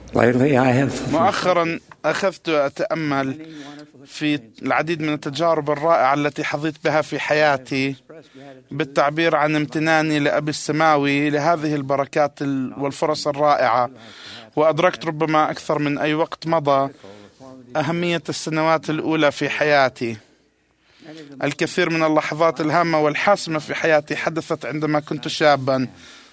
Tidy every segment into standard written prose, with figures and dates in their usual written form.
مؤخرا أخذت أتأمل في العديد من التجارب الرائعة التي حظيت بها في حياتي بالتعبير عن امتناني لأبي السماوي لهذه البركات والفرص الرائعة. وأدركت ربما أكثر من أي وقت مضى أهمية السنوات الأولى في حياتي. الكثير من اللحظات الهامة والحاسمة في حياتي حدثت عندما كنت شابا.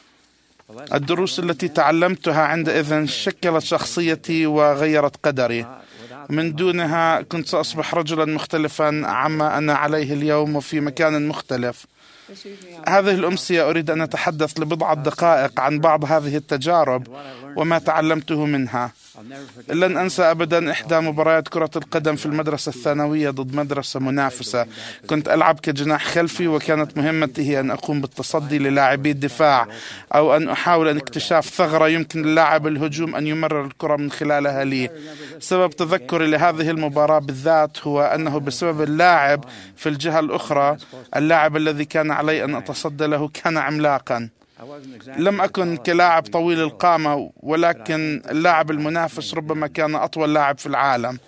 الدروس التي تعلمتها عندئذ شكلت شخصيتي وغيرت قدري. من دونها كنت سأصبح رجلا مختلفا عما أنا عليه اليوم وفي مكان مختلف. هذه الأمسية أريد أن أتحدث لبضعة دقائق عن بعض هذه التجارب وما تعلمته منها. لن أنسى أبدا إحدى مباريات كرة القدم في المدرسة الثانوية ضد مدرسة منافسة. كنت ألعب كجناح خلفي، وكانت مهمتي هي أن أقوم بالتصدي للاعبي الدفاع أو أن أحاول أن اكتشاف ثغرة يمكن للاعب الهجوم أن يمرر الكرة من خلالها لي. سبب تذكري لهذه المباراة بالذات هو أنه بسبب اللاعب في الجهة الأخرى، اللاعب الذي كان علي أن أتصدى له كان عملاقا. لم أكن كلاعب طويل القامة، ولكن اللاعب المنافس ربما كان أطول لاعب في العالم.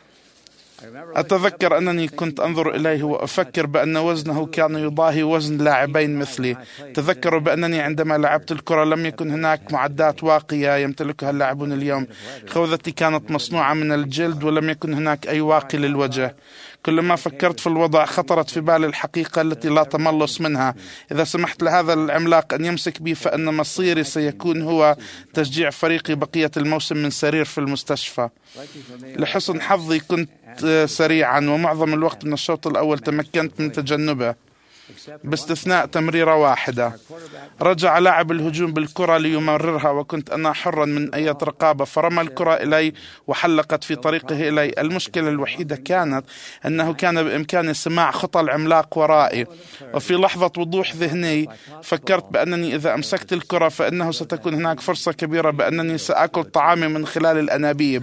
أتذكر أنني كنت أنظر إليه وأفكر بأن وزنه كان يضاهي وزن لاعبين مثلي. تذكر بأنني عندما لعبت الكرة لم يكن هناك معدات واقية يمتلكها اللاعبون اليوم. خوذتي كانت مصنوعة من الجلد ولم يكن هناك أي واقي للوجه. كلما فكرت في الوضع خطرت في بالي الحقيقة التي لا تملص منها: إذا سمحت لهذا العملاق أن يمسك بي فإن مصيري سيكون هو تشجيع فريقي بقية الموسم من سرير في المستشفى. لحسن حظي كنت سريعا، ومعظم الوقت من الشوط الأول تمكنت من تجنبه باستثناء تمريرة واحدة. رجع لاعب الهجوم بالكرة ليمررها، وكنت أنا حرا من أي رقابة، فرمى الكرة إلي وحلقت في طريقه إلي. المشكلة الوحيدة كانت أنه كان بإمكاني سماع خطى العملاق ورائي، وفي لحظة وضوح ذهني فكرت بأنني إذا أمسكت الكرة فإنه ستكون هناك فرصة كبيرة بأنني سأكل طعامي من خلال الأنابيب.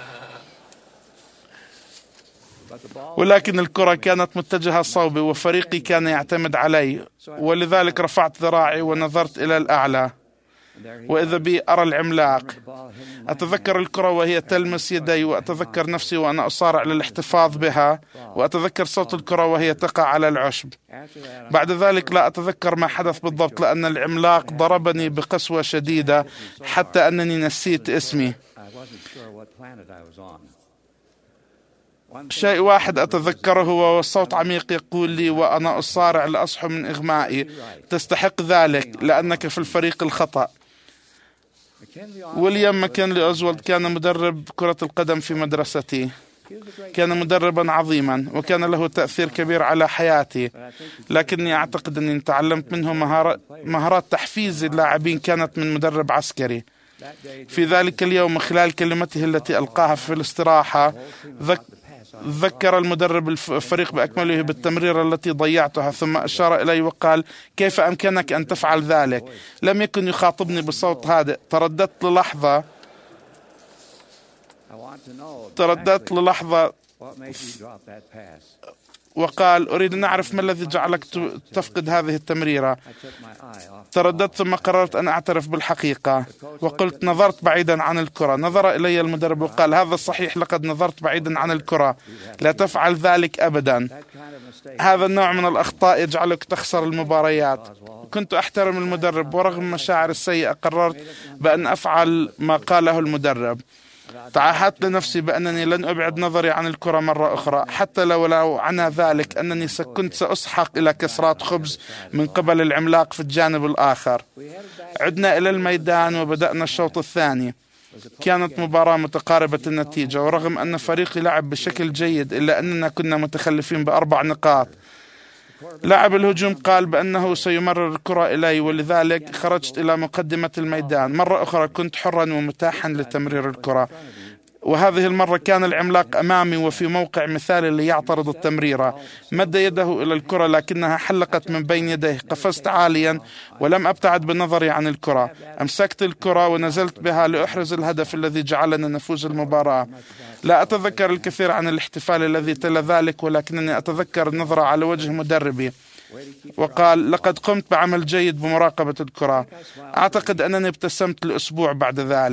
ولكن الكرة كانت متجهة صوبي وفريقي كان يعتمد علي، ولذلك رفعت ذراعي ونظرت إلى الأعلى، وإذا بي أرى العملاق. أتذكر الكرة وهي تلمس يدي، وأتذكر نفسي وأنا أصارع للاحتفاظ بها، وأتذكر صوت الكرة وهي تقع على العشب. بعد ذلك لا أتذكر ما حدث بالضبط، لأن العملاق ضربني بقسوة شديدة حتى أنني نسيت اسمي. شيء واحد أتذكره هو صوت عميق يقول لي وأنا أصارع لأصحو من إغمائي: تستحق ذلك لأنك في الفريق الخطأ. ويليام ماكنلي أوزوالد كان مدرب كرة القدم في مدرستي. كان مدربا عظيما وكان له تأثير كبير على حياتي، لكني أعتقد أني تعلمت منه مهارات تحفيز اللاعبين كانت من مدرب عسكري. في ذلك اليوم خلال كلمته التي ألقاها في الاستراحة ذكر المدرب الفريق بأكمله بالتمريرة التي ضيعتها، ثم أشار إلي وقال: كيف أمكنك أن تفعل ذلك؟ لم يكن يخاطبني بصوت هادئ. ترددت للحظة وقال: أريد أن أعرف ما الذي جعلك تفقد هذه التمريرة. ترددت ثم قررت أن أعترف بالحقيقة وقلت: نظرت بعيدا عن الكرة. نظر إلي المدرب وقال: هذا صحيح، لقد نظرت بعيدا عن الكرة، لا تفعل ذلك أبدا. هذا النوع من الأخطاء يجعلك تخسر المباريات. كنت أحترم المدرب، ورغم مشاعر السيئة قررت بأن أفعل ما قاله المدرب. تعهدت لنفسي بأنني لن أبعد نظري عن الكرة مرة أخرى، حتى لو عنى ذلك أنني كنت سأسحق إلى كسرات خبز من قبل العملاق في الجانب الآخر. عدنا إلى الميدان وبدأنا الشوط الثاني. كانت مباراة متقاربة النتيجة، ورغم أن فريقي لعب بشكل جيد إلا أننا كنا متخلفين ب4 نقاط. لاعب الهجوم قال بأنه سيمرر الكرة إلي، ولذلك خرجت إلى مقدمة الميدان. مرة أخرى كنت حرا ومتاحا لتمرير الكرة، وهذه المرة كان العملاق أمامي وفي موقع مثالي ليعترض التمريرة. مد يده إلى الكرة لكنها حلقت من بين يديه. قفزت عاليا ولم أبتعد بنظري عن الكرة. أمسكت الكرة ونزلت بها لأحرز الهدف الذي جعلنا نفوز المباراة. لا أتذكر الكثير عن الاحتفال الذي تلا ذلك، ولكنني أتذكر النظرة على وجه مدربي وقال: لقد قمت بعمل جيد بمراقبة الكرة. أعتقد أنني ابتسمت لأسبوع بعد ذلك.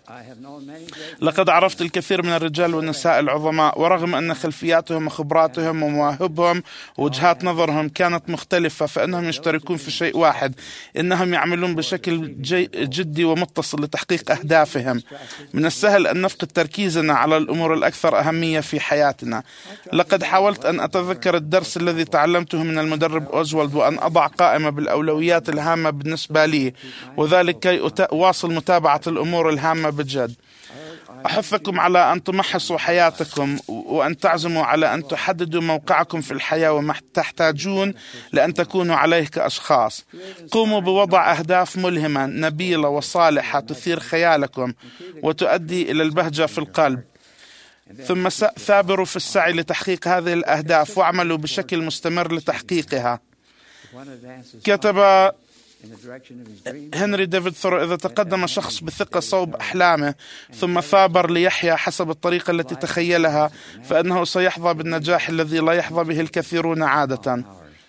لقد عرفت الكثير من الرجال والنساء العظماء، ورغم أن خلفياتهم وخبراتهم ومواهبهم ووجهات نظرهم كانت مختلفة، فإنهم يشتركون في شيء واحد: إنهم يعملون بشكل جدي ومتصل لتحقيق أهدافهم. من السهل أن نفقد تركيزنا على الأمور الأكثر أهمية في حياتنا. لقد حاولت أن أتذكر الدرس الذي تعلمته من المدرب أوزوالد، وأن أضع قائمة بالأولويات الهامة بالنسبة لي، وذلك كي أواصل متابعة الأمور الهامة بجد. أحثكم على أن تمحصوا حياتكم، وأن تعزموا على أن تحددوا موقعكم في الحياة وما تحتاجون لأن تكونوا عليه كأشخاص. قوموا بوضع أهداف ملهمة نبيلة وصالحة تثير خيالكم وتؤدي إلى البهجة في القلب، ثم ثابروا في السعي لتحقيق هذه الأهداف واعملوا بشكل مستمر لتحقيقها. كتب هنري ديفيد ثورو: إذا تقدم شخص بثقة صوب أحلامه ثم ثابر ليحيا حسب الطريقة التي تخيلها، فإنه سيحظى بالنجاح الذي لا يحظى به الكثيرون عادة.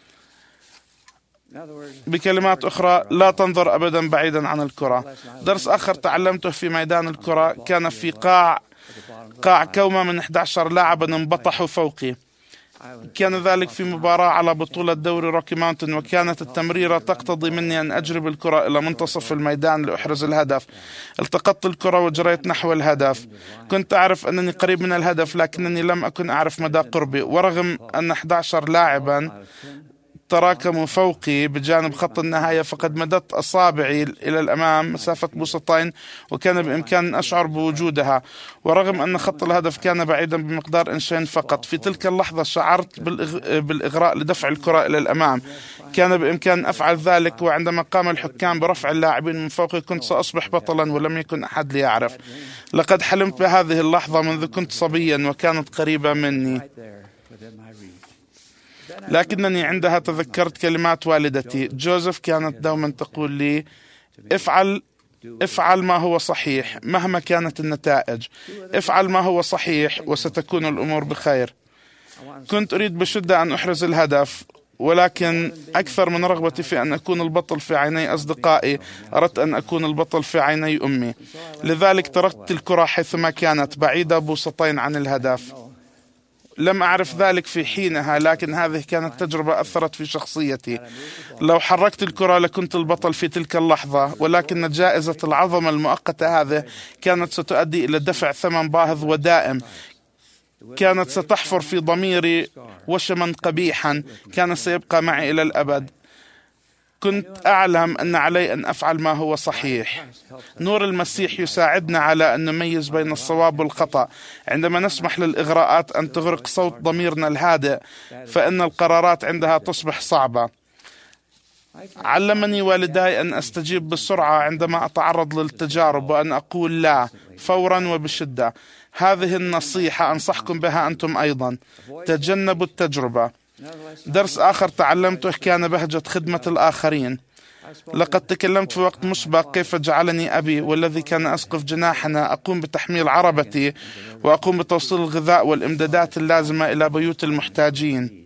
بكلمات أخرى، لا تنظر أبدا بعيدا عن الكرة. درس آخر تعلمته في ميدان الكرة كان في قاع كومة من 11 لاعبا انبطحوا فوقي. كان ذلك في مباراة على بطولة دوري روكي ماونتن، وكانت التمريرة تقتضي مني أن أجرب الكرة إلى منتصف الميدان لأحرز الهدف. التقطت الكرة وجريت نحو الهدف. كنت أعرف أنني قريب من الهدف، لكنني لم أكن أعرف مدى قربي، ورغم أن 11 لاعبا تراكموا فوقي بجانب خط النهاية، فقد مددت أصابعي إلى الأمام مسافة بوصتين، وكان بإمكان أن أشعر بوجودها، ورغم أن خط الهدف كان بعيدا بمقدار إنشين فقط. في تلك اللحظة شعرت بالإغراء لدفع الكرة إلى الأمام. كان بإمكان أن أفعل ذلك، وعندما قام الحكام برفع اللاعبين من فوقي كنت سأصبح بطلا، ولم يكن أحد ليعرف. لقد حلمت بهذه اللحظة منذ كنت صبيا، وكانت قريبة مني، لكنني عندها تذكرت كلمات والدتي جوزيف. كانت دوما تقول لي: افعل ما هو صحيح مهما كانت النتائج. افعل ما هو صحيح وستكون الأمور بخير. كنت أريد بشدة أن أحرز الهدف، ولكن أكثر من رغبتي في أن أكون البطل في عيني أصدقائي، أردت أن أكون البطل في عيني أمي. لذلك تركت الكرة حيثما كانت، بعيدة بوصتين عن الهدف. لم أعرف ذلك في حينها، لكن هذه كانت تجربة أثرت في شخصيتي. لو حركت الكرة لكنت البطل في تلك اللحظة، ولكن جائزة العظمة المؤقتة هذه كانت ستؤدي إلى دفع ثمن باهظ ودائم. كانت ستحفر في ضميري وشما قبيحا كان سيبقى معي إلى الأبد. كنت أعلم أن علي أن أفعل ما هو صحيح. نور المسيح يساعدنا على أن نميز بين الصواب والخطأ. عندما نسمح للإغراءات أن تغرق صوت ضميرنا الهادئ، فإن القرارات عندها تصبح صعبة. علمني والداي أن أستجيب بسرعة عندما أتعرض للتجارب، وأن أقول لا فورا وبشدة. هذه النصيحة أنصحكم بها أنتم أيضا: تجنبوا التجربة. درس آخر تعلمته كان بهجة خدمة الآخرين. لقد تكلمت في وقت مسبق كيف جعلني أبي والذي كان أسقف جناحنا أقوم بتحميل عربتي، وأقوم بتوصيل الغذاء والإمدادات اللازمة إلى بيوت المحتاجين.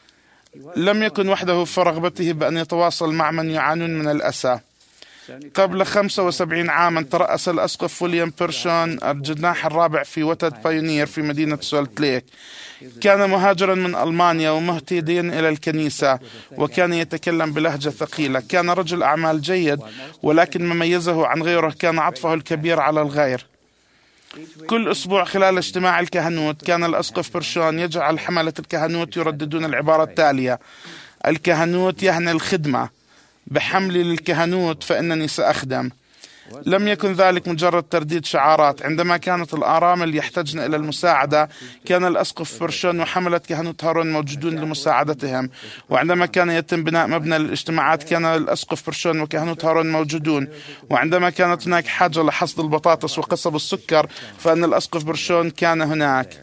لم يكن وحده في رغبته بأن يتواصل مع من يعانون من الأسى. قبل 75 عاما ترأس الأسقف ويليام بيرشون الجناح الرابع في وتد بايونير في مدينة سولت ليك. كان مهاجرا من ألمانيا ومهتديا إلى الكنيسة، وكان يتكلم بلهجة ثقيلة. كان رجل أعمال جيد، ولكن ما ميزه عن غيره كان عطفه الكبير على الغير. كل أسبوع خلال اجتماع الكهنوت كان الأسقف بيرشون يجعل حملة الكهنوت يرددون العبارة التالية: الكهنوت يعني الخدمة، بحملي للكهنوت فإنني سأخدم. لم يكن ذلك مجرد ترديد شعارات. عندما كانت الأرامل يحتاجن إلى المساعدة كان الأسقف بيرشون وحملة كهنوت هارون موجودون لمساعدتهم، وعندما كان يتم بناء مبنى للاجتماعات كان الأسقف بيرشون وكهنوت هارون موجودون، وعندما كانت هناك حاجة لحصد البطاطس وقصب السكر فإن الأسقف بيرشون كان هناك.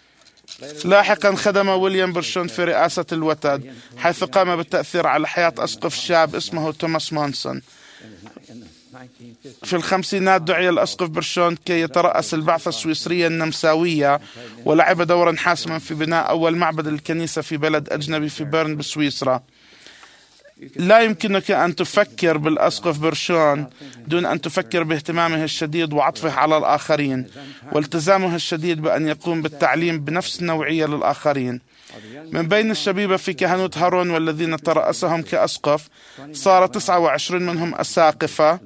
لاحقا خدم ويليام بيرشون في رئاسة الوتد، حيث قام بالتأثير على حياة أسقف شاب اسمه توماس مونسون. في الخمسينات دعي الأسقف بيرشون كي يترأس البعثة السويسرية النمساوية، ولعب دورا حاسما في بناء أول معبد للكنيسة في بلد أجنبي في بيرن بسويسرا. لا يمكنك أن تفكر بالأسقف برشون دون أن تفكر باهتمامه الشديد وعطفه على الآخرين والتزامه الشديد بأن يقوم بالتعليم بنفس النوعية للآخرين. من بين الشبيبة في كهنوت هارون والذين ترأسهم كأسقف صار 29 منهم أساقفة،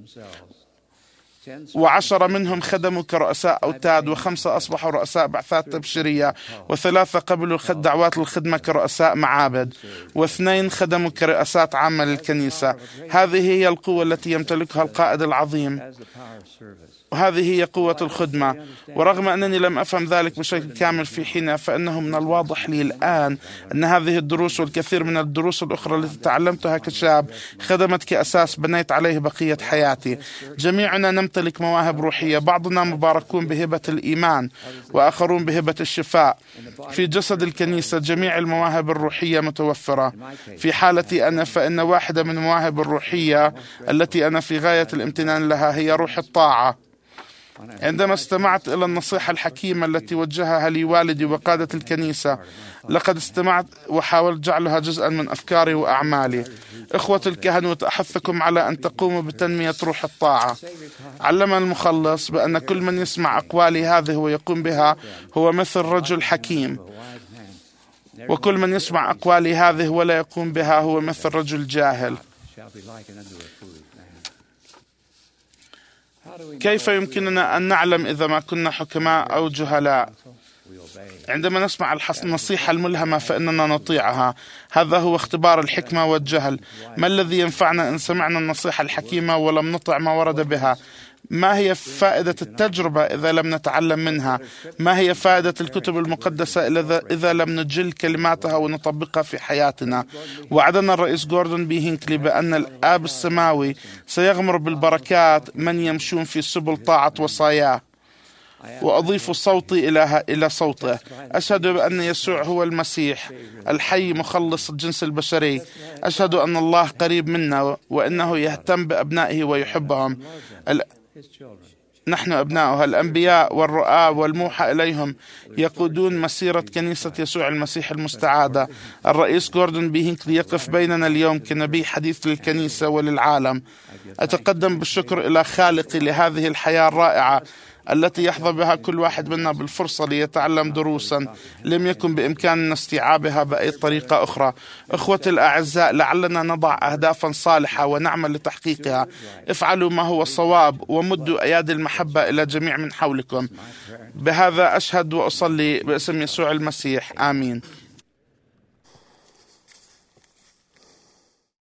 و10 منهم خدموا كرؤساء أوتاد، و5 أصبحوا رؤساء بعثات تبشيرية، و3 قبلوا دعوات الخدمة كرؤساء معابد، و2 خدموا كرئاسات عامة للكنيسة. هذه هي القوة التي يمتلكها القائد العظيم، وهذه هي قوة الخدمة. ورغم أنني لم أفهم ذلك بشكل كامل في حينها، فإنه من الواضح لي الآن أن هذه الدروس والكثير من الدروس الأخرى التي تعلمتها كشاب خدمت كأساس بنيت عليه بقية حياتي. جميعنا نمتلك مواهب روحية، بعضنا مباركون بهبة الإيمان وآخرون بهبة الشفاء. في جسد الكنيسة جميع المواهب الروحية متوفرة. في حالتي أنا فإن واحدة من المواهب الروحية التي أنا في غاية الامتنان لها هي روح الطاعة. عندما استمعت إلى النصيحة الحكيمة التي وجهها لي والدي وقادة الكنيسة، لقد استمعت وحاولت جعلها جزءا من أفكاري وأعمالي. إخوة الكهنوت، أحثكم على أن تقوموا بتنمية روح الطاعة. علمنا المخلص بأن كل من يسمع أقوالي هذه ويقوم بها هو مثل رجل حكيم، وكل من يسمع أقوالي هذه ولا يقوم بها هو مثل رجل جاهل. كيف يمكننا أن نعلم إذا ما كنا حكماء أو جهلاء؟ عندما نسمع النصيحة الملهمة فإننا نطيعها. هذا هو اختبار الحكمة والجهل. ما الذي ينفعنا إن سمعنا النصيحة الحكيمة ولم نطع ما ورد بها؟ ما هي فائدة التجربة إذا لم نتعلم منها؟ ما هي فائدة الكتب المقدسة إذا لم نجل كلماتها ونطبقها في حياتنا؟ وعدنا الرئيس جوردون بي هينكلي بأن الآب السماوي سيغمر بالبركات من يمشون في سبل طاعة وصاياه. وأضيف صوتي إلى صوته. أشهد بأن يسوع هو المسيح الحي مخلص الجنس البشري. أشهد أن الله قريب منا وأنه يهتم بأبنائه ويحبهم. نحن أبناؤه. الأنبياء والرؤى والموحى إليهم يقودون مسيرة كنيسة يسوع المسيح المستعادة. الرئيس جوردون بي هينكلي يقف بيننا اليوم كنبي حديث للكنيسة وللعالم. أتقدم بالشكر إلى خالقي لهذه الحياة الرائعة التي يحظى بها كل واحد منا بالفرصة ليتعلم دروسا لم يكن بإمكاننا استيعابها بأي طريقة أخرى. أخوتي الأعزاء، لعلنا نضع أهدافا صالحة ونعمل لتحقيقها. افعلوا ما هو صواب ومدوا أيادي المحبة إلى جميع من حولكم. بهذا أشهد وأصلي باسم يسوع المسيح، آمين.